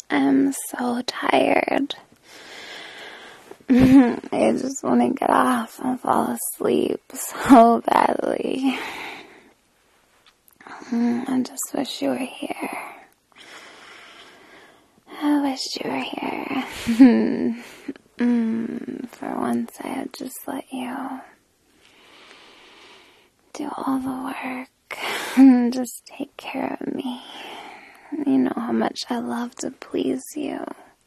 I'm so tired. I just want to get off and fall asleep so badly. I just wish you were here. I wish you were here. For once, I would just let you do all the work and just take care of me. You know how much I love to please you.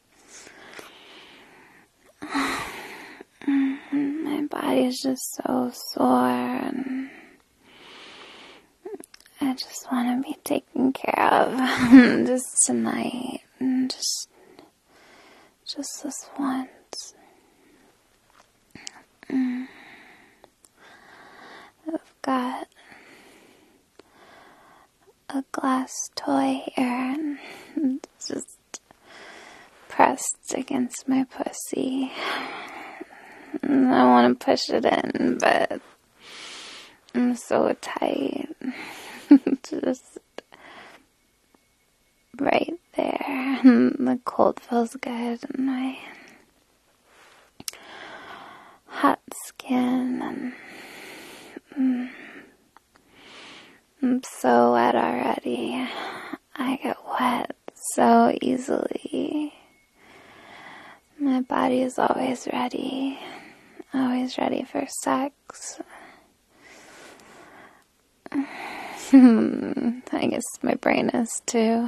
My body's just so sore, and I just want to be taken care of just tonight, and just this once. I've got a glass toy here, and it's just pressed against my pussy. And I want to push it in, but I'm so tight. Just right there. The cold feels good, and my hot skin, and I'm so wet already. I get wet so easily. My body is always ready for sex. I guess my brain is too.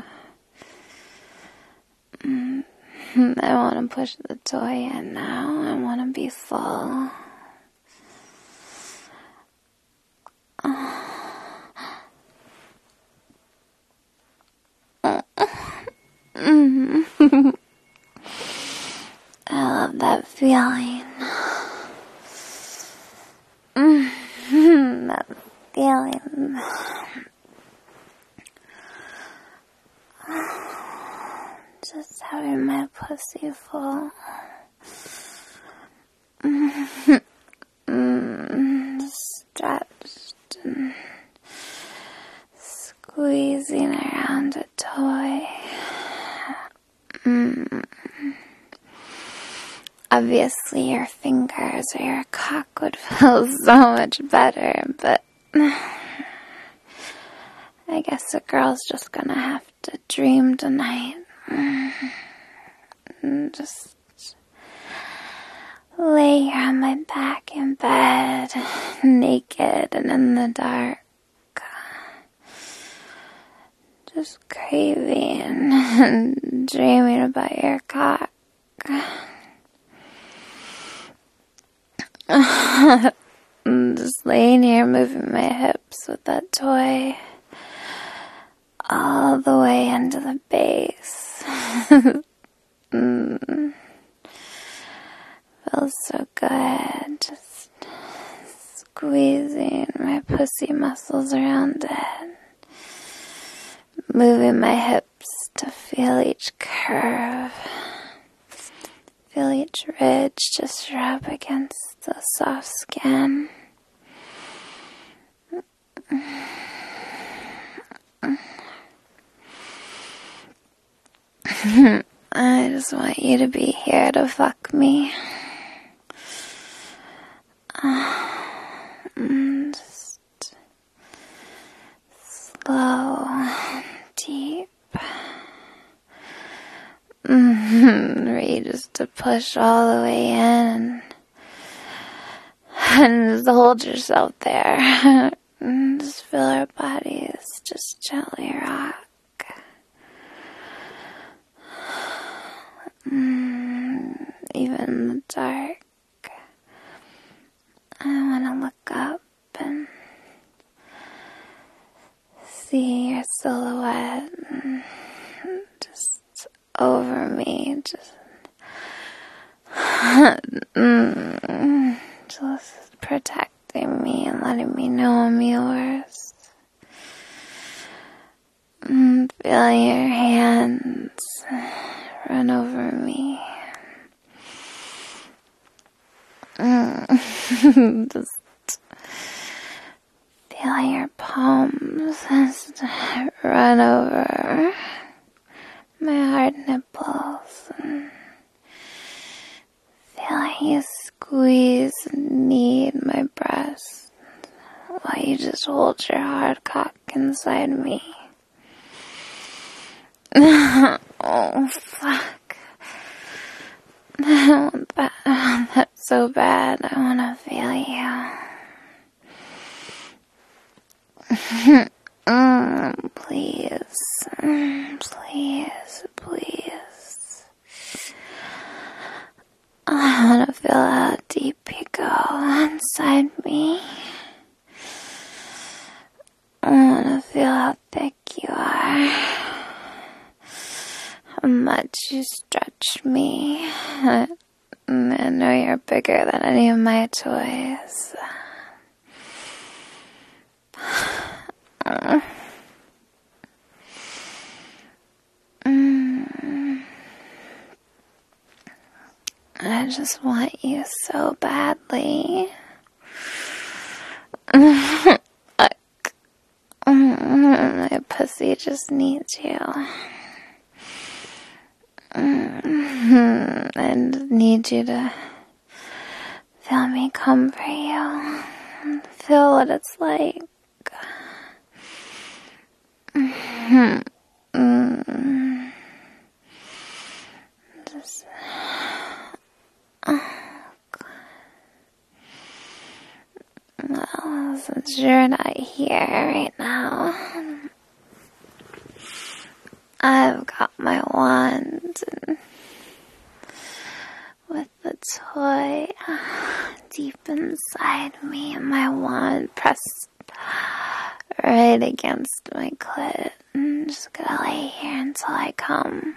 I want to push the toy in now. I want to be full. I love that feeling. That feeling. Just having my pussy full. Stretched and squeezing around a toy. Obviously your fingers or your cock would feel so much better, but I guess a girl's just gonna have to dream tonight. Just lay here on my back in bed, naked and in the dark. Just craving and dreaming about your cock. Just laying here moving my hips with that toy all the way into the base. Feels so good. Just squeezing my pussy muscles around it. Moving my hips to feel each curve. Feel each ridge just rub against the soft skin. I just want you to be here to fuck me. Just slow, deep. Ready just to push all the way in and just hold yourself there. And just feel our bodies just gently rock. Even in the dark, I want to look up and see your silhouette just over me, just protecting me and letting me know I'm yours. Feeling your hands run over me. Just feeling your palms just run over my hard nipples and feeling you squeeze and knead my breast while you just hold your hard cock inside me. Oh, fuck. I want that. I want that so bad. I want to feel you. Please. Please. Please. I want to feel how deep you go inside me. I want to feel how thick you are. How much you stretch me. I know you're bigger than any of my toys. I just want you so badly. My pussy just needs you. I need you to feel me come for you. Feel what it's like. Just, well, since you're not here right now, I've got my wand and with the toy deep inside me, and my wand pressed right against my clit. I'm just gonna lay here until I come.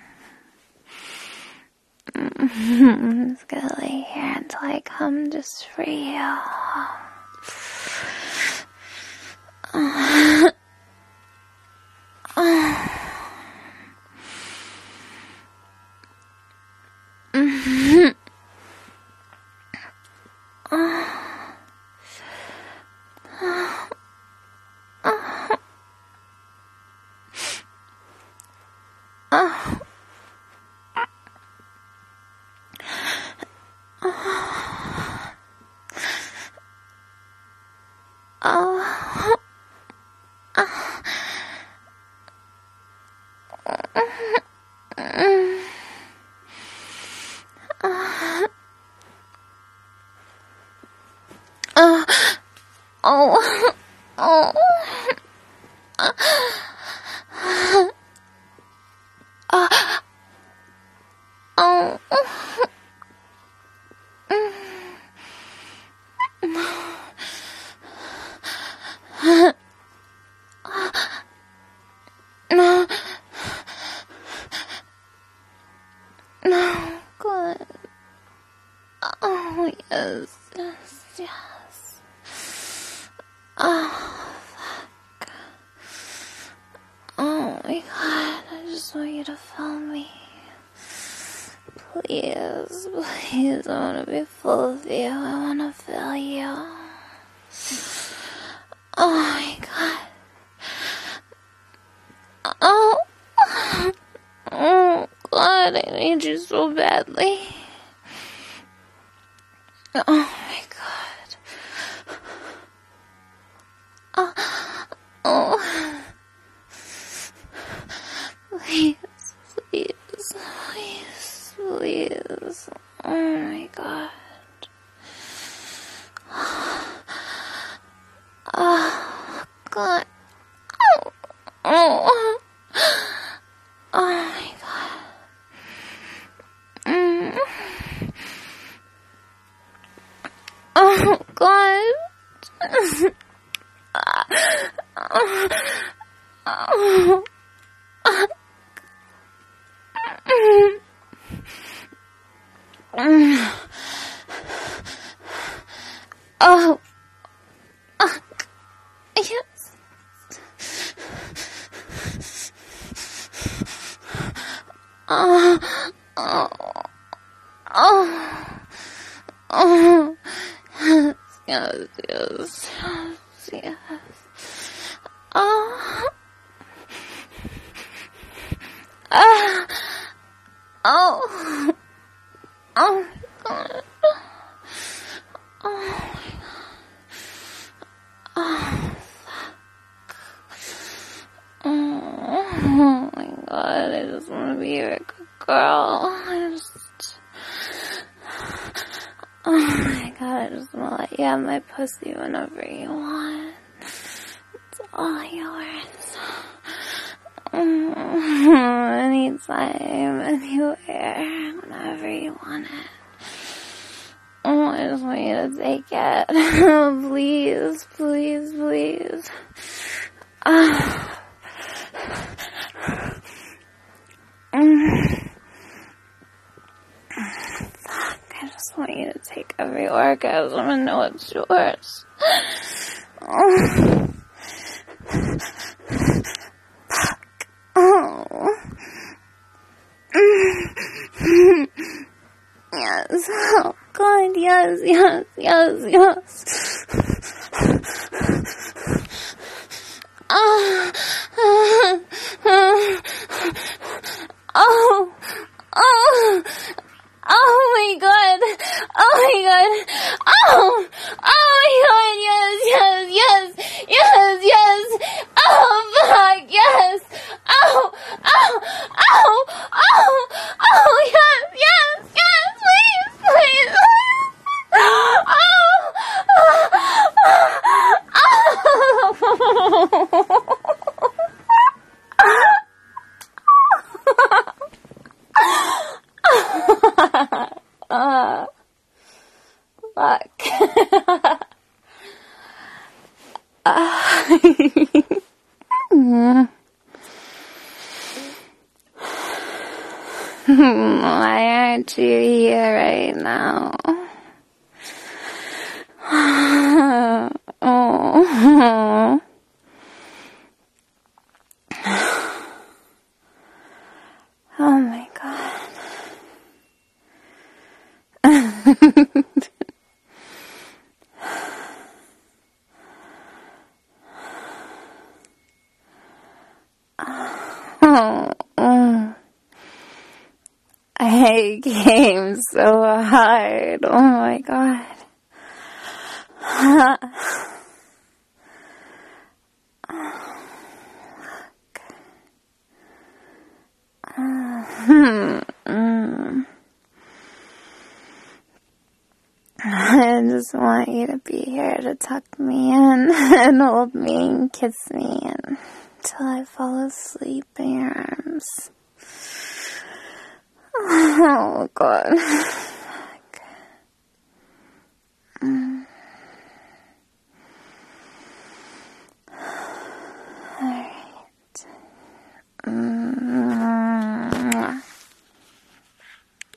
I'm just gonna lay here until I come just for you. Yes. Oh, fuck. Oh my god, I just want you to feel me. Please, please, I want to be full of you. I want to feel you. Oh my god. Oh. Oh god, I need you so badly. Oh my god. Oh. Please, please, please, please. Oh my god. Oh god. Oh. Oh my god. Oh god. Oh. Yes. Oh. Yes, yes, yes, yes. Oh. Oh. Oh my god. Oh my god. Oh, fuck. Oh my god, I just want to be a good girl. Oh my god, I just want to let you have my pussy whenever you want. It's all yours. Anytime, anywhere, whenever you want it. Oh, I just want you to take it. Please, please, please. Fuck, I just want you to take every orgasm and know it's yours. Oh. Fuck. Oh. Yes. Oh God, yes, yes, yes, yes. Oh. Oh. Oh. Oh my god. Oh my god. Oh. Oh my god. Yes, yes, yes. Yes, yes. Oh fuck. Yes. Oh. Oh. Oh. Oh. Oh yes, yes, yes. Please, please. Oh. Fuck. Why aren't you here right now? Oh. Oh my god. I came so hard. Oh my god. I just want you to be here to tuck me in and hold me and kiss me until I fall asleep in your arms. Oh god. Fuck. Alright.